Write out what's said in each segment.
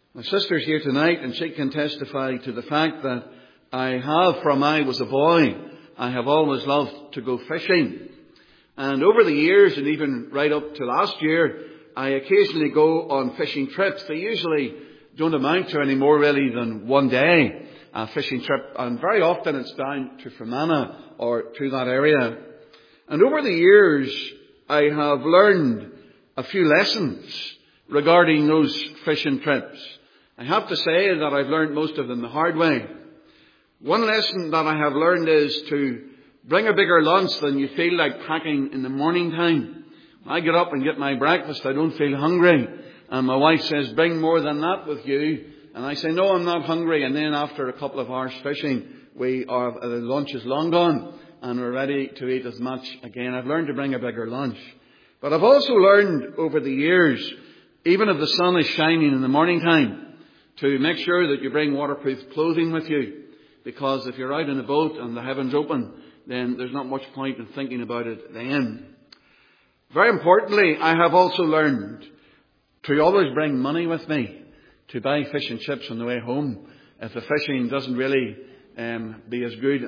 My sister's here tonight, and she can testify to the fact that from I was a boy, I have always loved to go fishing. And over the years, and even right up to last year, I occasionally go on fishing trips. They usually don't amount to any more really than one day, a fishing trip. And very often it's down to Fermanagh or to that area. And over the years, I have learned a few lessons regarding those fishing trips. I have to say that I've learned most of them the hard way. One lesson that I have learned is to bring a bigger lunch than you feel like packing in the morning time. When I get up and get my breakfast, I don't feel hungry. And my wife says, bring more than that with you. And I say, no, I'm not hungry. And then after a couple of hours fishing, the lunch is long gone and we're ready to eat as much again. I've learned to bring a bigger lunch. But I've also learned over the years, even if the sun is shining in the morning time, to make sure that you bring waterproof clothing with you. Because if you're out in a boat and the heavens open, then there's not much point in thinking about it then. Very importantly, I have also learned to always bring money with me to buy fish and chips on the way home if the fishing doesn't really be as good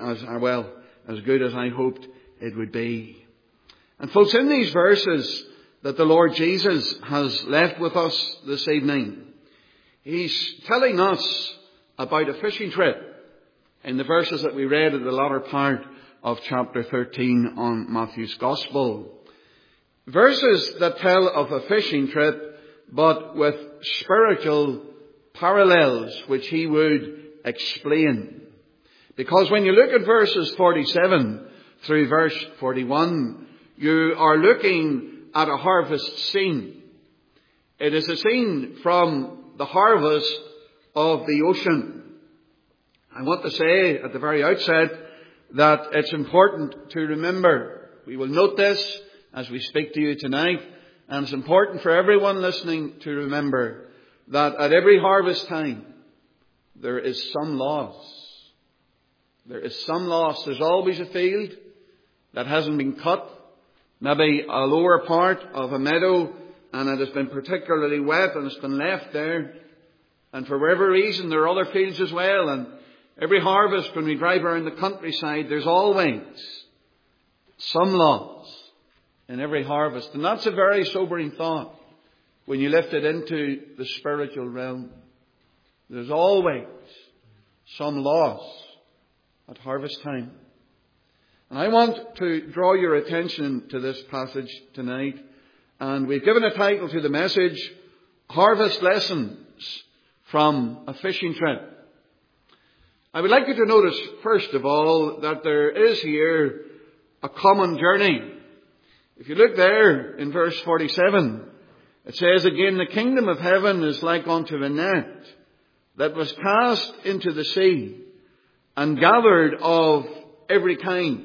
as I hoped it would be. And folks, in these verses that the Lord Jesus has left with us this evening, He's telling us about a fishing trip in the verses that we read at the latter part of chapter 13 on Matthew's Gospel. Verses that tell of a fishing trip, but with spiritual parallels, which he would explain. Because when you look at verses 47 through verse 41, you are looking at a harvest scene. It is a scene from the harvest of the ocean. I want to say at the very outset that it's important to remember. We will note this as we speak to you tonight, and it's important for everyone listening to remember that at every harvest time there is some loss. There is some loss. There's always a field that hasn't been cut, maybe a lower part of a meadow, and it has been particularly wet and it's been left there. And for whatever reason, there are other fields as well. And every harvest, when we drive around the countryside, there's always some loss in every harvest. And that's a very sobering thought when you lift it into the spiritual realm. There's always some loss at harvest time. And I want to draw your attention to this passage tonight. And we've given a title to the message, Harvest Lessons from a Fishing Trip. I would like you to notice, first of all, that there is here a common journey. If you look there in verse 47, it says again, the kingdom of heaven is like unto a net that was cast into the sea and gathered of every kind.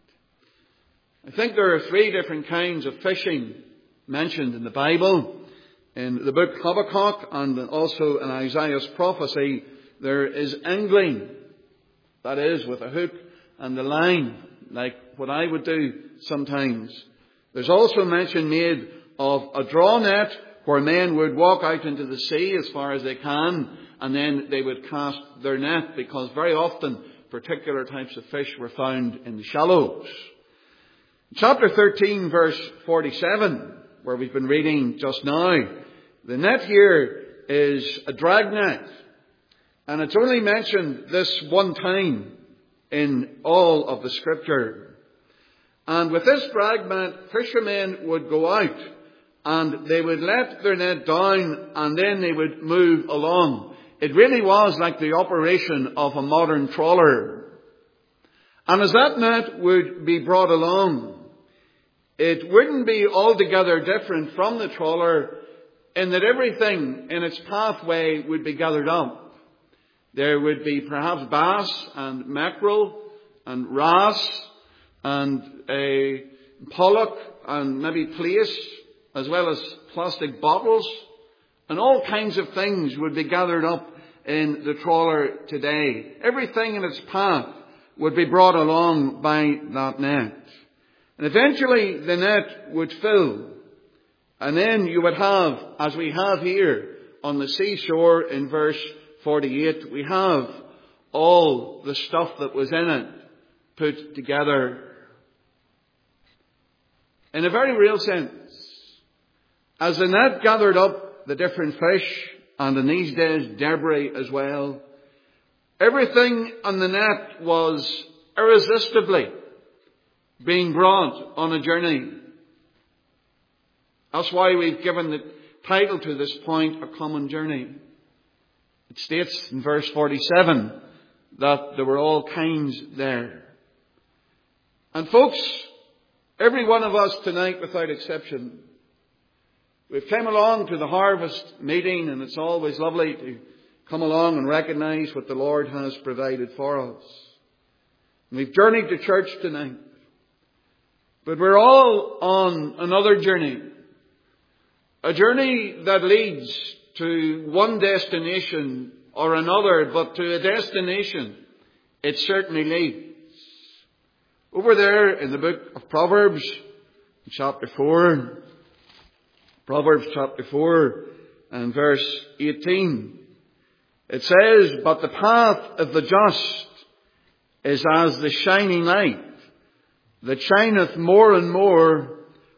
I think there are 3 different kinds of fishing mentioned in the Bible. In the book Habakkuk and also in Isaiah's prophecy, there is angling. That is, with a hook and a line, like what I would do sometimes. There's also mention made of a draw net where men would walk out into the sea as far as they can, and then they would cast their net, because very often particular types of fish were found in the shallows. Chapter 13, verse 47, where we've been reading just now, the net here is a drag net. And it's only mentioned this one time in all of the Scripture. And with this drag net, fishermen would go out and they would let their net down and then they would move along. It really was like the operation of a modern trawler. And as that net would be brought along, it wouldn't be altogether different from the trawler in that everything in its pathway would be gathered up. There would be perhaps bass and mackerel and wrasse and a pollock and maybe plaice, as well as plastic bottles, and all kinds of things would be gathered up in the trawler today. Everything in its path would be brought along by that net. And eventually the net would fill. And then you would have, as we have here, on the seashore in verse 48, we have all the stuff that was in it put together. In a very real sense, as the net gathered up the different fish, and in these days debris as well, everything on the net was irresistibly being brought on a journey. That's why we've given the title to this point, A Common Journey. It states in verse 47 that there were all kinds there. And folks, every one of us tonight without exception, we've come along to the harvest meeting, and it's always lovely to come along and recognize what the Lord has provided for us. And we've journeyed to church tonight. But we're all on another journey. A journey that leads to one destination or another, but to a destination it certainly leads. Over there in the book of Proverbs, chapter 4, Proverbs chapter 4 and verse 18, it says, "But the path of the just is as the shining light, that shineth more and more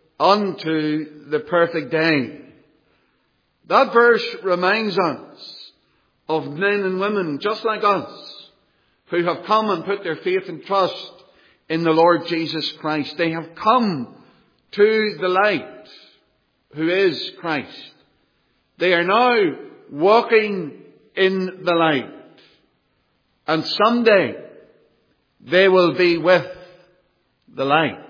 unto the perfect day." That verse reminds us of men and women just like us, who have come and put their faith and trust in the Lord Jesus Christ. They have come to the light, who is Christ. They are now walking in the light. And someday they will be with the light.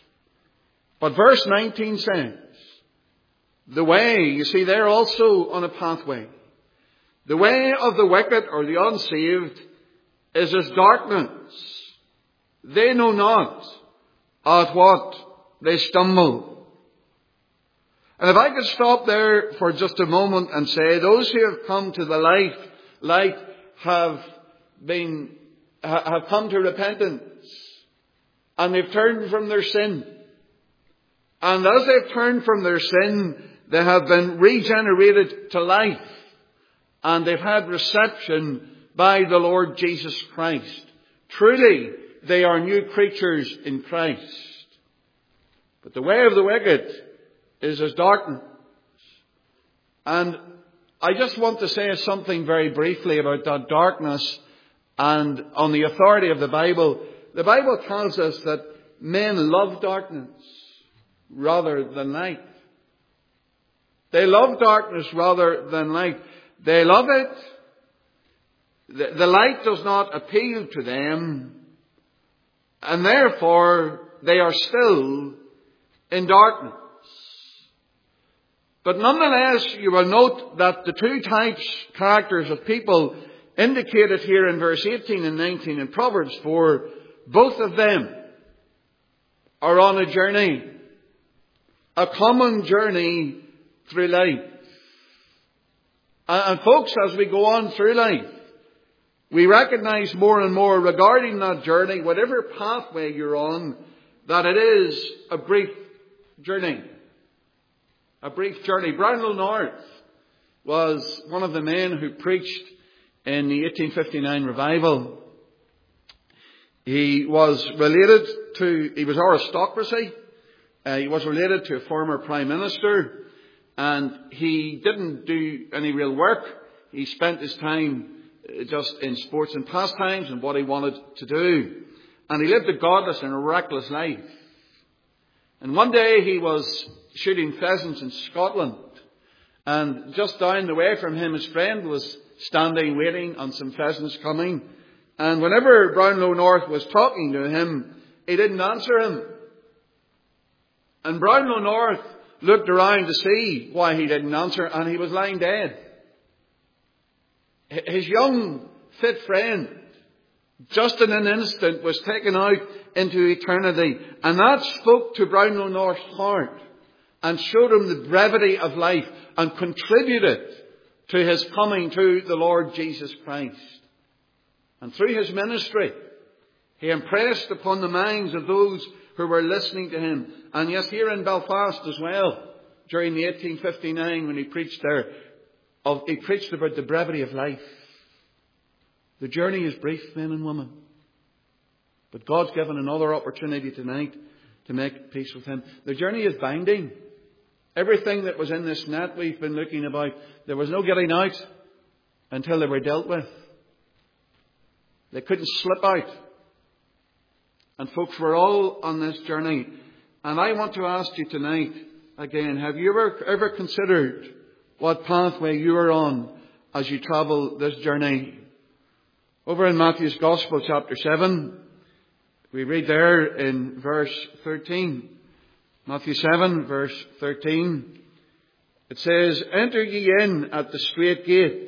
But verse 19 says, the way, you see, they're also on a pathway. The way of the wicked or the unsaved is as darkness. They know not at what they stumble. And if I could stop there for just a moment and say, those who have come to the light have come to repentance, and they've turned from their sin. And as they've turned from their sin, they have been regenerated to life, and they've had reception by the Lord Jesus Christ. Truly, they are new creatures in Christ. But the way of the wicked is as darkness. And I just want to say something very briefly about that darkness, and on the authority of the Bible. The Bible tells us that men love darkness rather than light. They love darkness rather than light. They love it. The light does not appeal to them, and therefore they are still in darkness. But nonetheless, you will note that the two characters of people indicated here in verse 18 and 19 in Proverbs 4, both of them are on a journey, a common journey through life. And folks, as we go on through life, we recognize more and more regarding that journey, whatever pathway you're on, that it is a brief journey. A brief journey. Brownlow North was one of the men who preached in the 1859 revival. He was aristocracy. He was related to a former prime minister, and he didn't do any real work. He spent his time just in sports and pastimes and what he wanted to do. And he lived a godless and a reckless life. And one day he was shooting pheasants in Scotland, and just down the way from him, his friend was standing waiting on some pheasants coming. And whenever Brownlow North was talking to him, he didn't answer him. And Brownlow North looked around to see why he didn't answer, and he was lying dead. His young, fit friend, just in an instant, was taken out into eternity. And that spoke to Brownlow North's heart and showed him the brevity of life and contributed to his coming to the Lord Jesus Christ. And through his ministry, he impressed upon the minds of those who were listening to him. And yes, here in Belfast as well, during the 1859 when he preached there, He preached about the brevity of life. The journey is brief, men and women. But God's given another opportunity tonight to make peace with Him. The journey is binding. Everything that was in this net we've been looking about, there was no getting out until they were dealt with. They couldn't slip out. And folks, we're all on this journey. And I want to ask you tonight, again, have you ever considered what pathway you are on as you travel this journey? Over in Matthew's Gospel, chapter 7, we read there in verse 13. Matthew 7, verse 13. It says, "Enter ye in at the strait gate.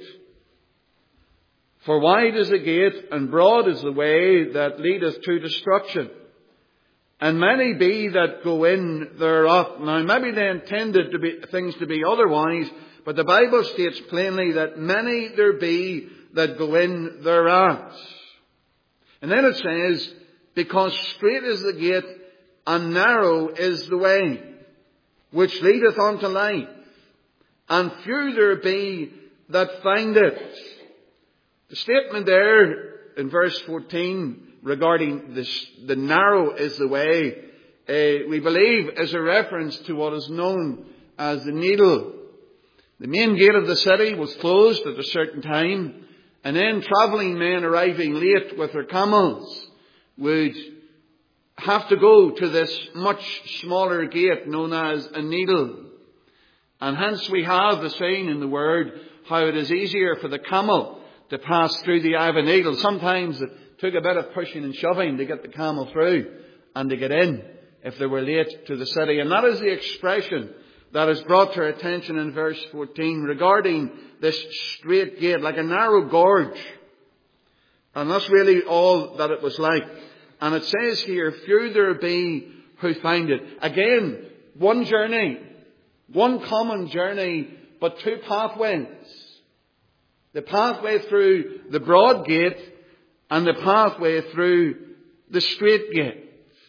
For wide is the gate, and broad is the way that leadeth to destruction. And many be that go in thereof." Now, maybe they intended things to be otherwise, but the Bible states plainly that many there be that go in thereat. And then it says, "Because strait is the gate, and narrow is the way, which leadeth unto life, and few there be that find it." The statement there in verse 14 regarding the narrow is the way, we believe is a reference to what is known as the Needle. The main gate of the city was closed at a certain time, and then travelling men arriving late with their camels would have to go to this much smaller gate known as a needle. And hence we have the saying in the Word how it is easier for the camel to pass through the eye of a needle. Sometimes it took a bit of pushing and shoving to get the camel through and to get in if they were late to the city. And that is the expression that is brought to our attention in verse 14 regarding this strait gate, like a narrow gorge. And that's really all that it was like. And it says here, "Few there be who find it." Again, one journey, one common journey, but two pathways. The pathway through the broad gate and the pathway through the strait gate.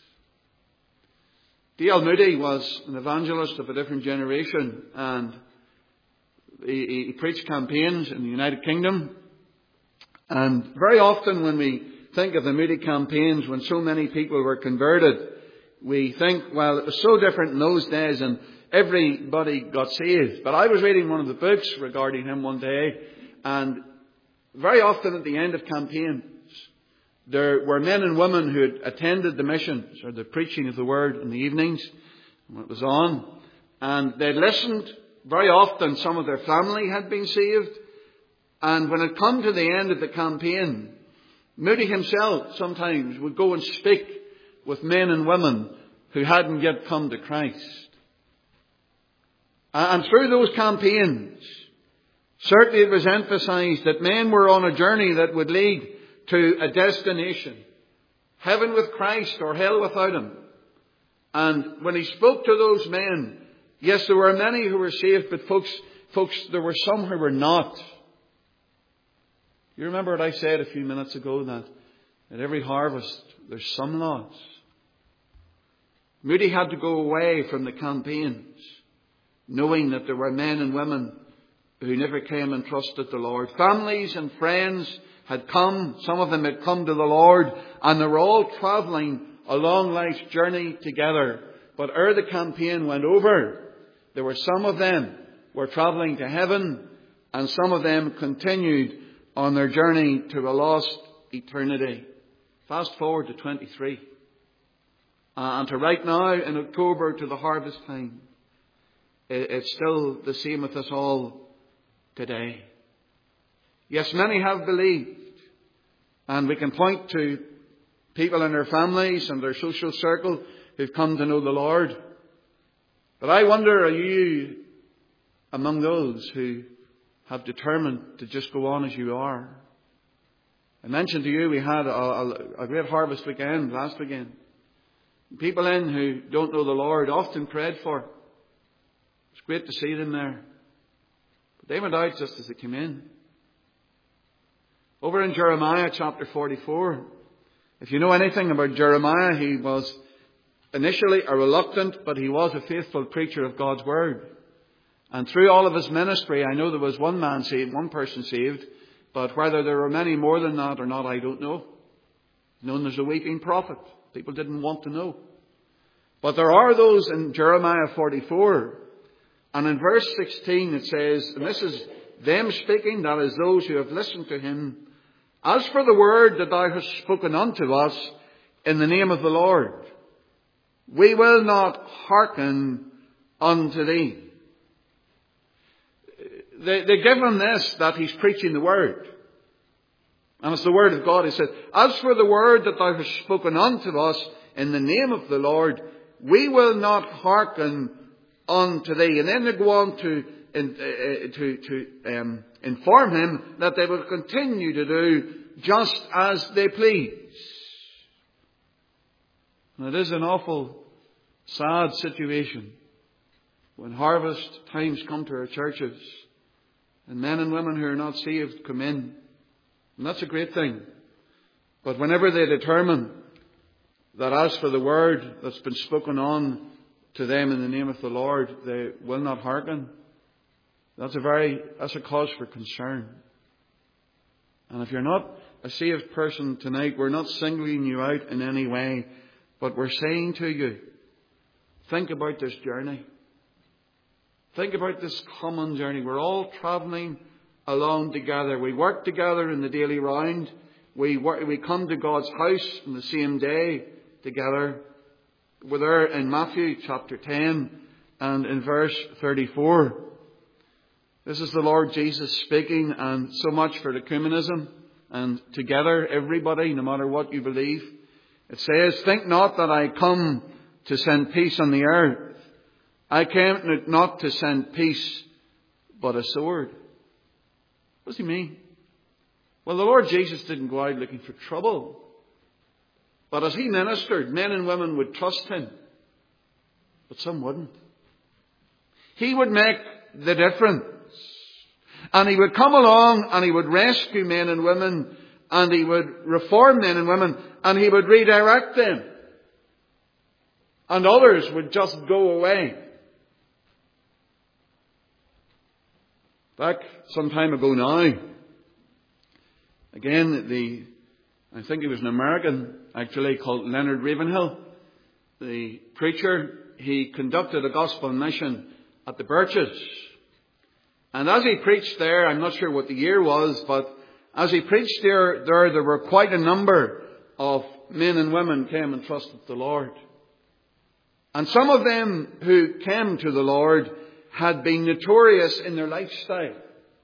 D.L. Moody was an evangelist of a different generation, and he preached campaigns in the United Kingdom. And very often when we think of the Moody campaigns, when so many people were converted, we think, well, it was so different in those days and everybody got saved. But I was reading one of the books regarding him one day, and very often at the end of campaigns, there were men and women who had attended the missions or the preaching of the word in the evenings when it was on, and they listened. Very often some of their family had been saved, and when it come to the end of the campaign, Moody himself sometimes would go and speak with men and women who hadn't yet come to Christ. And through those campaigns, certainly it was emphasized that men were on a journey that would lead to a destination. Heaven with Christ or hell without Him. And when he spoke to those men, yes, there were many who were saved, but folks, there were some who were not. You remember what I said a few minutes ago, that at every harvest there's some loss. Moody had to go away from the campaigns, knowing that there were men and women who never came and trusted the Lord. Families and friends had come, some of them had come to the Lord, and they were all travelling a long life's journey together. But ere the campaign went over, there were some of them were travelling to heaven, and some of them continued on their journey to a lost eternity. Fast forward to 23. And to right now, in October, to the harvest time. It's still the same with us all today. Yes, many have believed. And we can point to people in their families and their social circle who've come to know the Lord. But I wonder, are you among those who have determined to just go on as you are? I mentioned to you we had a great harvest weekend last weekend. People in who don't know the Lord, often prayed for. It's great to see them there. But they went out just as they came in. Over in Jeremiah chapter 44, if you know anything about Jeremiah, he was initially a reluctant, but he was a faithful preacher of God's Word. And through all of his ministry, I know there was one man saved, one person saved, but whether there were many more than that or not, I don't know. Known as a weeping prophet. People didn't want to know. But there are those in Jeremiah 44. And in verse 16 it says, and this is them speaking, that is those who have listened to him. As for the word that thou hast spoken unto us in the name of the Lord, we will not hearken unto thee. They give him this, that he's preaching the word. And it's the word of God. He said, as for the word that thou hast spoken unto us in the name of the Lord, we will not hearken unto thee. And then they go on to inform him that they will continue to do just as they please. And it is an awful, sad situation when harvest times come to our churches and men and women who are not saved come in. And that's a great thing. But whenever they determine that as for the word that's been spoken on to them in the name of the Lord, they will not hearken, that's a cause for concern. And if you're not a saved person tonight, we're not singling you out in any way, but we're saying to you, think about this journey. Think about this common journey. We're all travelling along together. We work together in the daily round. We come to God's house on the same day together. We're there in Matthew chapter 10 and in verse 34. This is the Lord Jesus speaking, and so much for ecumenism and together, everybody, no matter what you believe. It says, think not that I come to send peace on the earth. I came not to send peace, but a sword. What does he mean? Well, the Lord Jesus didn't go out looking for trouble. But as he ministered, men and women would trust him. But some wouldn't. He would make the difference. And he would come along and he would rescue men and women. And he would reform men and women. And he would redirect them. And others would just go away. Back some time ago now, again, I think he was an American, actually, called Leonard Ravenhill. The preacher, he conducted a gospel mission at the Birches. And as he preached there, I'm not sure what the year was, but as he preached there were quite a number of men and women came and trusted the Lord. And some of them who came to the Lord had been notorious in their lifestyle.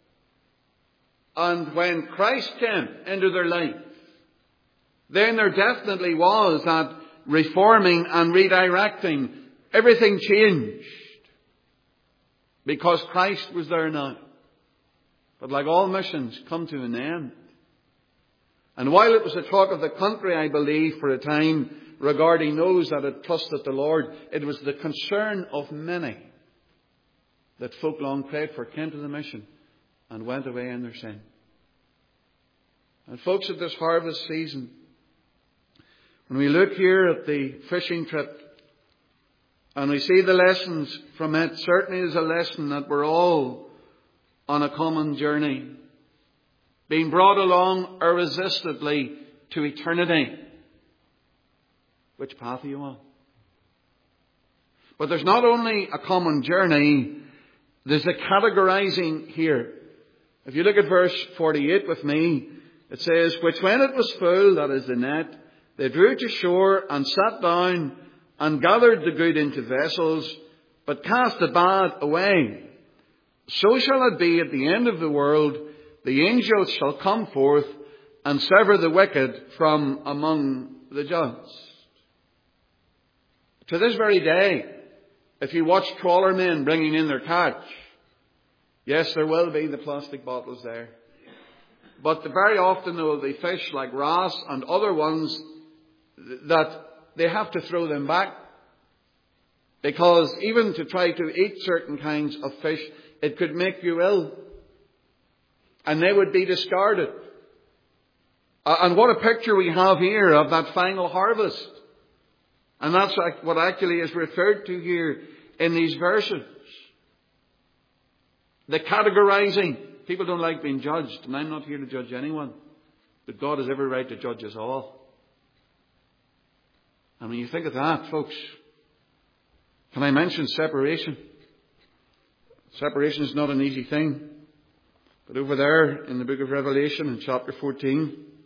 And when Christ came into their life, then there definitely was that reforming and redirecting. Everything changed. Because Christ was there now. But like all missions, come to an end. And while it was the talk of the country, I believe, for a time, regarding those that had trusted the Lord, it was the concern of many that folk long prayed for, came to the mission and went away in their sin. And folks, at this harvest season, when we look here at the fishing trip and we see the lessons from it, certainly is a lesson that we're all on a common journey, being brought along irresistibly to eternity. Which path are you on? But there's not only a common journey, there's a categorizing here. If you look at verse 48 with me, it says, which when it was full, that is the net, they drew to shore and sat down and gathered the good into vessels, but cast the bad away. So shall it be at the end of the world. The angels shall come forth and sever the wicked from among the just. To this very day, if you watch trawler men bringing in their catch, yes, there will be the plastic bottles there. But very often there will be fish like wrasse and other ones that they have to throw them back. Because even to try to eat certain kinds of fish, it could make you ill. And they would be discarded. And what a picture we have here of that final harvest. And that's what actually is referred to here in these verses. the categorizing. People don't like being judged, and I'm not here to judge anyone. But God has every right to judge us all. And when you think of that, folks, can I mention separation? Separation is not an easy thing. But over there in the book of Revelation in chapter 14,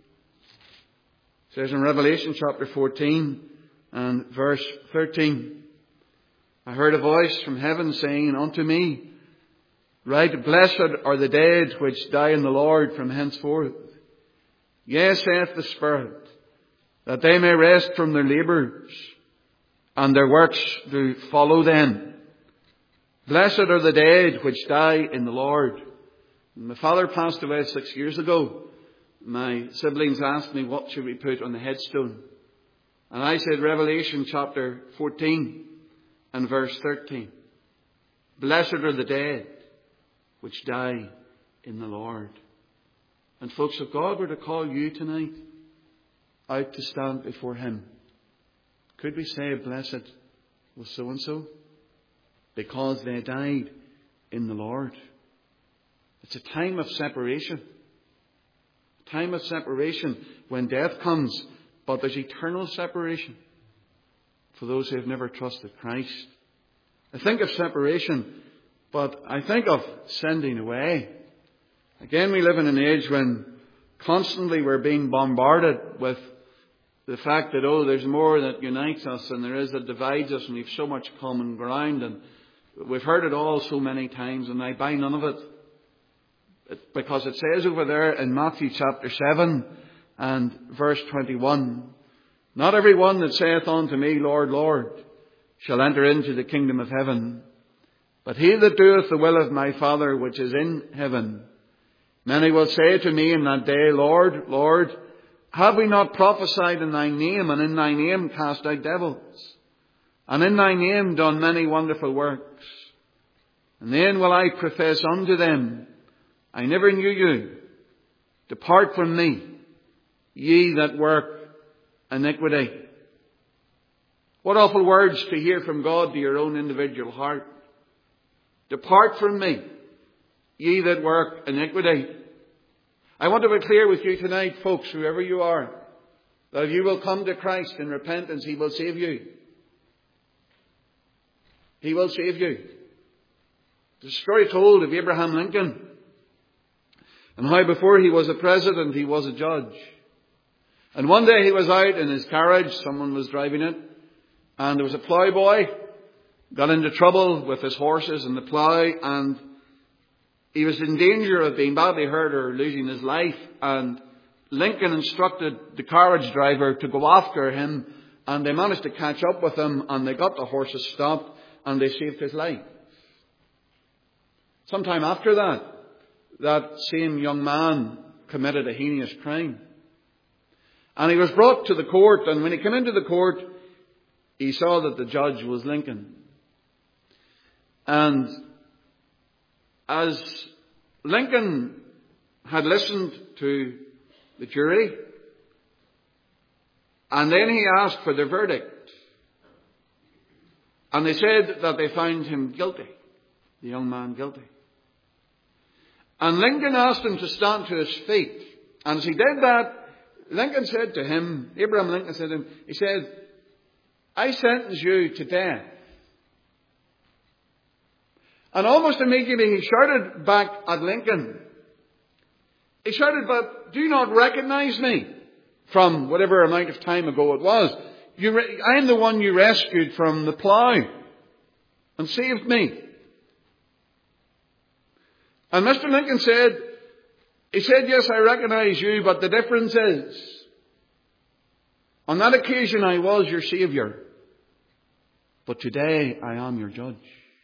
it says in Revelation chapter 14 and verse 13, I heard a voice from heaven saying unto me, Right, blessed are the dead which die in the Lord from henceforth. Yea, saith the Spirit, that they may rest from their labours, and their works do follow them. Blessed are the dead which die in the Lord. When my father passed away 6 years ago, my siblings asked me, what should we put on the headstone? And I said Revelation chapter 14 and verse 13. Blessed are the dead which die in the Lord. And folks, if God were to call you tonight out to stand before Him, could we say, blessed was so-and-so? Because they died in the Lord. It's a time of separation. A time of separation when death comes, but there's eternal separation for those who have never trusted Christ. I think of separation, but I think of sending away. Again, we live in an age when constantly we're being bombarded with the fact that, there's more that unites us than there is that divides us, and we've so much common ground, and we've heard it all so many times, and I buy none of it. Because it says over there in Matthew chapter 7 and verse 21, Not every one that saith unto me, Lord, Lord, shall enter into the kingdom of heaven, but he that doeth the will of my Father which is in heaven. Many will say to me in that day, Lord, Lord, have we not prophesied in thy name, and in thy name cast out devils, and in thy name done many wonderful works? And then will I profess unto them, I never knew you. Depart from me, ye that work iniquity. What awful words to hear from God to your own individual heart. Depart from me, ye that work iniquity. I want to be clear with you tonight, folks, whoever you are, that if you will come to Christ in repentance, He will save you. He will save you. There's a story told of Abraham Lincoln, and how before he was a president, he was a judge. And one day he was out in his carriage, someone was driving it, and there was a ploughboy, got into trouble with his horses and the plough, and he was in danger of being badly hurt or losing his life. And Lincoln instructed the carriage driver to go after him, and they managed to catch up with him, and they got the horses stopped, and they saved his life. Sometime after that same young man committed a heinous crime. And he was brought to the court, and when he came into the court, he saw that the judge was Lincoln. And as Lincoln had listened to the jury, and then he asked for the verdict, and they said that they found him guilty, the young man guilty. And Lincoln asked him to stand to his feet. And as he did that, Lincoln said to him, Abraham Lincoln said to him, he said, I sentence you to death. And almost immediately he shouted back at Lincoln. He shouted, but do you not recognize me from whatever amount of time ago it was? I am the one you rescued from the plough and saved me. And Mr. Lincoln said, yes, I recognize you, but the difference is, on that occasion I was your Saviour, but today I am your judge.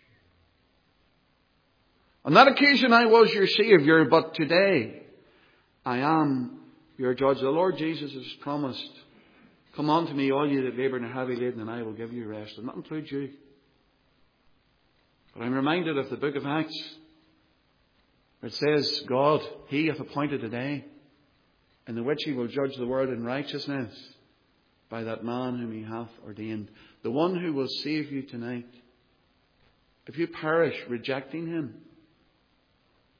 On that occasion I was your Saviour, but today I am your judge. The Lord Jesus has promised, come unto me, all you that labour and are heavy laden, and I will give you rest. And that includes you. But I'm reminded of the book of Acts. It says, God, He hath appointed a day in the which He will judge the world in righteousness by that man whom He hath ordained. The one who will save you tonight. If you perish rejecting Him,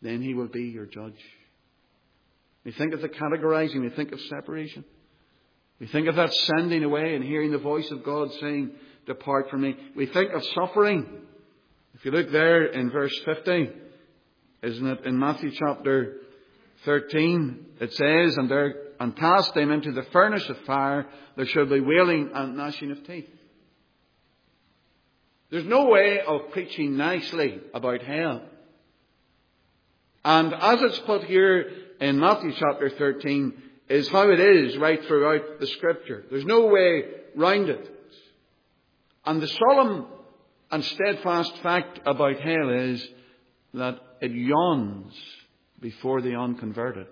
then He will be your judge. We think of the categorizing, we think of separation. We think of that sending away and hearing the voice of God saying, depart from me. We think of suffering. If you look there in verse 50, isn't it, in Matthew chapter 13, it says, and cast them into the furnace of fire, there shall be wailing and gnashing of teeth. There's no way of preaching nicely about hell. And as it's put here in Matthew chapter 13, is how it is right throughout the Scripture. There's no way round it. And the solemn and steadfast fact about hell is that it yawns before the unconverted.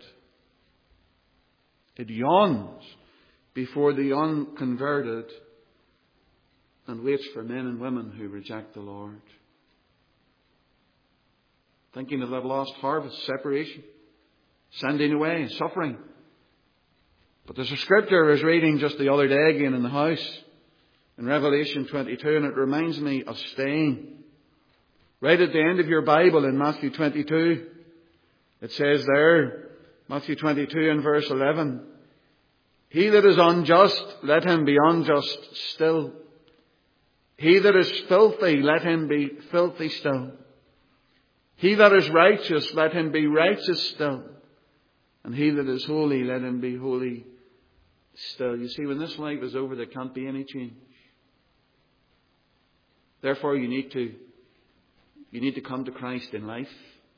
It yawns before the unconverted and waits for men and women who reject the Lord. Thinking of that lost harvest, separation, sending away, suffering. But there's a scripture I was reading just the other day again in the house, in Revelation 22, and it reminds me of staying. Right at the end of your Bible in Matthew 22, it says there, Matthew 22 and verse 11, he that is unjust, let him be unjust still. He that is filthy, let him be filthy still. He that is righteous, let him be righteous still. And he that is holy, let him be holy still. You see, when this life is over, there can't be any change. Therefore, you need to come to Christ in life.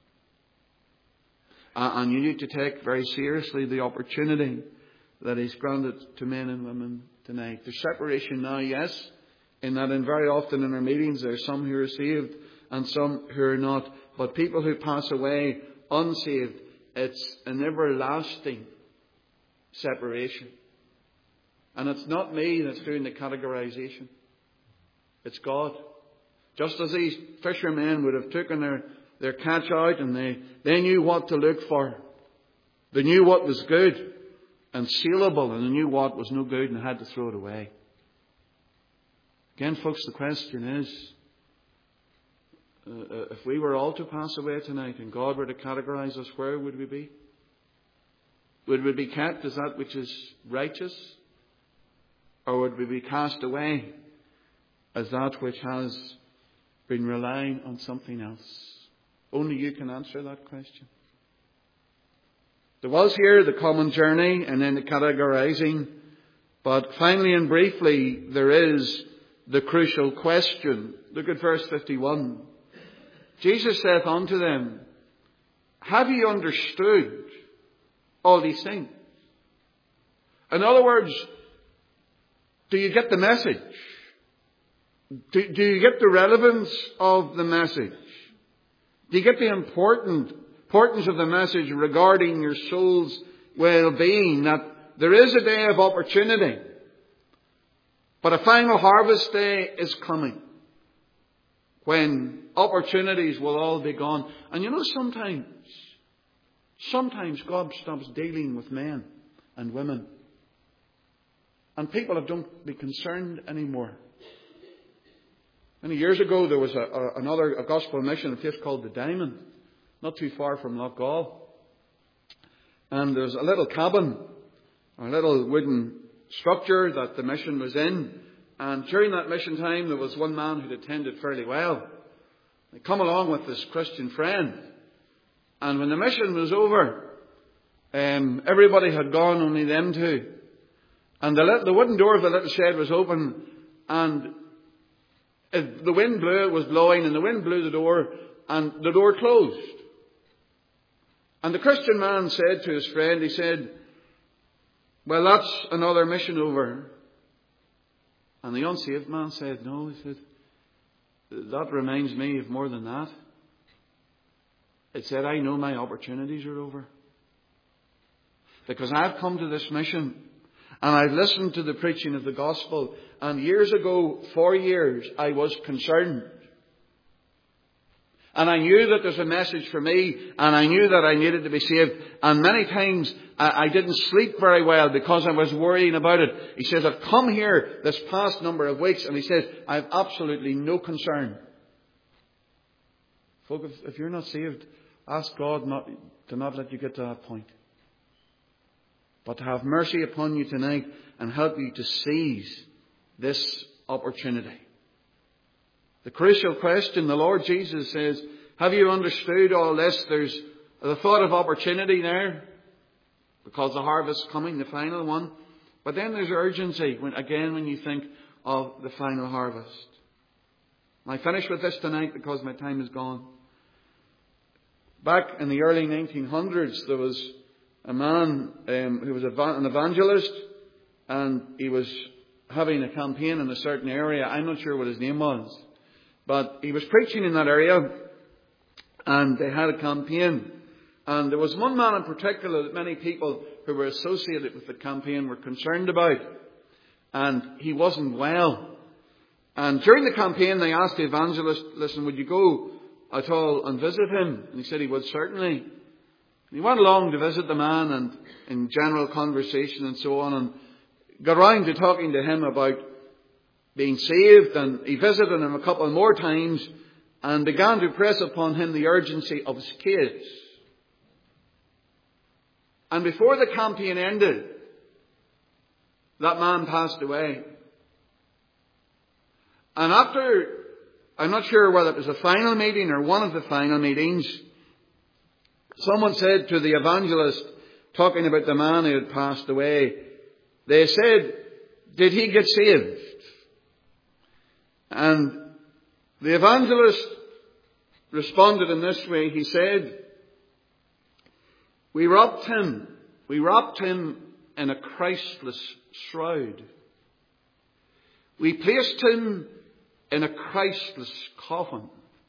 And you need to take very seriously the opportunity that He's granted to men and women tonight. There's separation now, yes, in that and very often in our meetings there are some who are saved and some who are not. But people who pass away unsaved, it's an everlasting separation. And it's not me that's doing the categorization. It's God. Just as these fishermen would have taken their catch out and they knew what to look for. They knew what was good and saleable, and they knew what was no good and had to throw it away. Again, folks, the question is, if we were all to pass away tonight and God were to categorize us, where would we be? Would we be kept as that which is righteous? Or would we be cast away as that which has been relying on something else? Only you can answer that question. There was here the common journey and then the categorizing. But finally and briefly, there is the crucial question. Look at verse 51. Jesus saith unto them, have ye understood all these things? In other words, do you get the message? Do you get the relevance of the message? Do you get the importance of the message regarding your soul's well-being? That there is a day of opportunity, but a final harvest day is coming when opportunities will all be gone. And you know, sometimes God stops dealing with men and women, and people don't be concerned anymore. Many years ago, there was a gospel mission in a place called the Diamond, not too far from Loughgall. And there was a little cabin, a little wooden structure that the mission was in. And during that mission time, there was one man who'd attended fairly well. They come along with this Christian friend. And when the mission was over, everybody had gone, only them two. And the wooden door of the little shed was open, and the wind blew, it was blowing, and the wind blew the door, and the door closed. And the Christian man said to his friend, he said, well, that's another mission over. And the unsaved man said, no, he said, that reminds me of more than that. It said, I know my opportunities are over. Because I've come to this mission and I've listened to the preaching of the gospel. And years ago, 4 years, I was concerned. And I knew that there's a message for me, and I knew that I needed to be saved. And many times I didn't sleep very well because I was worrying about it. He says, I've come here this past number of weeks, and he says, I have absolutely no concern. Folks, if you're not saved, ask God to not let you get to that point, but to have mercy upon you tonight and help you to seize this opportunity. The crucial question, the Lord Jesus says, have you understood all this? There's the thought of opportunity there, because the harvest is coming, the final one. But then there's urgency, when you think of the final harvest. I finish with this tonight because my time is gone. Back in the early 1900s, there was a man who was an evangelist, and he was having a campaign in a certain area. I'm not sure what his name was, but he was preaching in that area, and they had a campaign. And there was one man in particular that many people who were associated with the campaign were concerned about, and he wasn't well. And during the campaign, they asked the evangelist, listen, would you go at all and visit him? And he said he would, certainly. And he went along to visit the man, and in general conversation and so on, and got round to talking to him about being saved. And he visited him a couple more times and began to press upon him the urgency of his case. And before the campaign ended, that man passed away. And after, I'm not sure whether it was a final meeting or one of the final meetings, someone said to the evangelist, talking about the man who had passed away, they said, did he get saved? And the evangelist responded in this way. He said, we wrapped him in a Christless shroud. We placed him in a Christless coffin.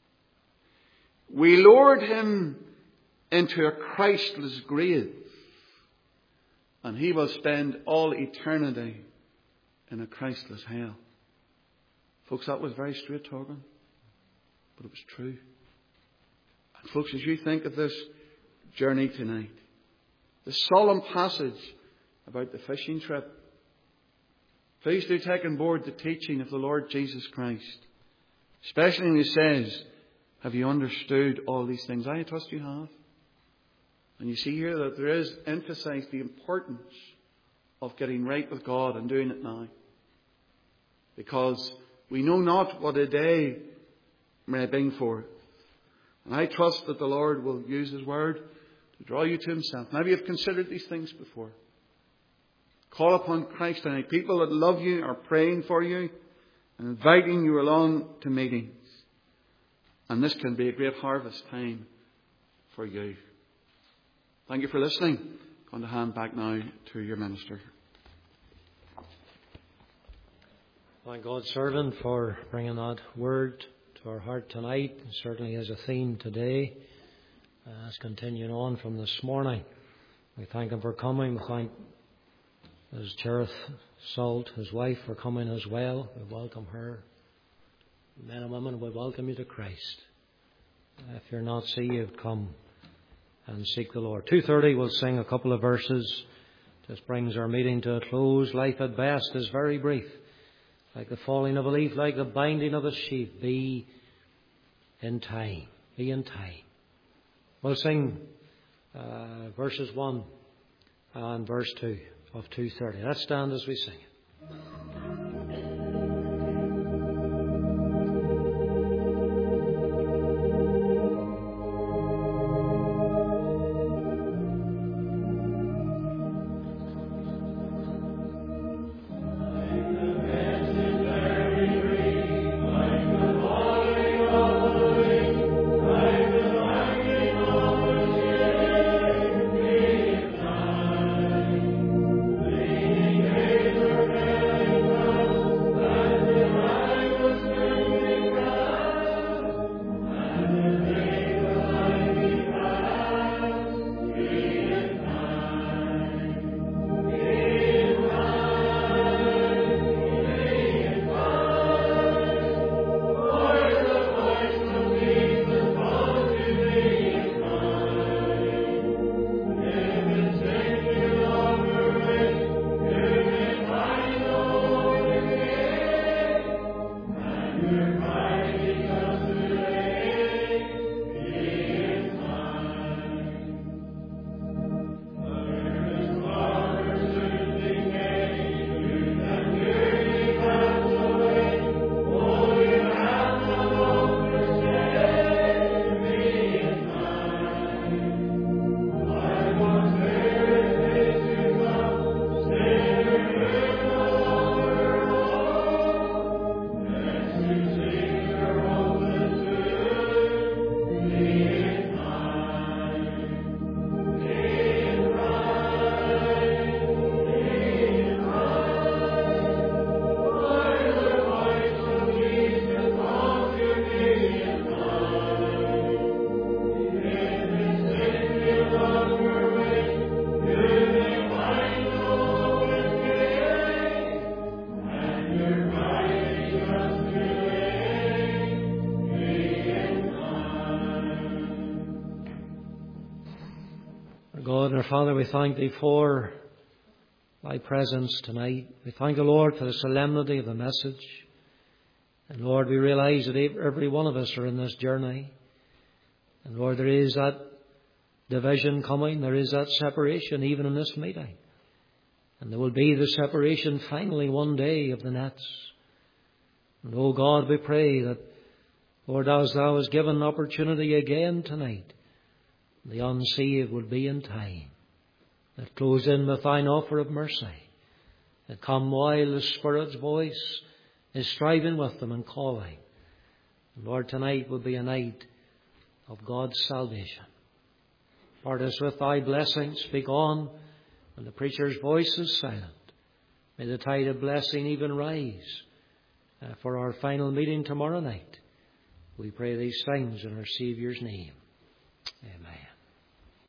We lowered him into a Christless grave. And he will spend all eternity in a Christless hell. Folks, that was very straight talking, but it was true. And folks, as you think of this journey tonight, the solemn passage about the fishing trip, please do take on board the teaching of the Lord Jesus Christ. Especially when he says, have you understood all these things? I trust you have. And you see here that there is emphasized the importance of getting right with God and doing it now. Because we know not what a day may bring forth. And I trust that the Lord will use His word to draw you to Himself. Maybe you've considered these things before. Call upon Christ tonight. People that love you are praying for you and inviting you along to meetings. And this can be a great harvest time for you. Thank you for listening. I'm going to hand back now to your minister. Thank God's servant for bringing that word to our heart tonight. It certainly is a theme today. As continuing on from this morning. We thank him for coming. We thank as Cherith Salt, his wife, for coming as well. We welcome her. Men and women, we welcome you to Christ. If you're not saved, come and seek the Lord. 2:30 we'll sing a couple of verses. This brings our meeting to a close. Life at best is very brief. Like the falling of a leaf, like the binding of a sheep. Be in time. Be in time. We'll sing verses 1 and verse 2 of 2:30. Let's stand as we sing it. our Father, we thank Thee for Thy presence tonight. We thank the Lord for the solemnity of the message. And Lord, we realize that every one of us are in this journey. And Lord, there is that division coming. There is that separation even in this meeting. And there will be the separation finally one day of the nets. And oh God, we pray that, Lord, as Thou hast given opportunity again tonight, the unsaved will be in time. That close in with Thine offer of mercy. That come while the Spirit's voice is striving with them and calling. And Lord, tonight will be a night of God's salvation. Part us with Thy blessing. Speak on when the preacher's voice is silent. May the tide of blessing even rise for our final meeting tomorrow night. We pray these things in our Saviour's name. Amen.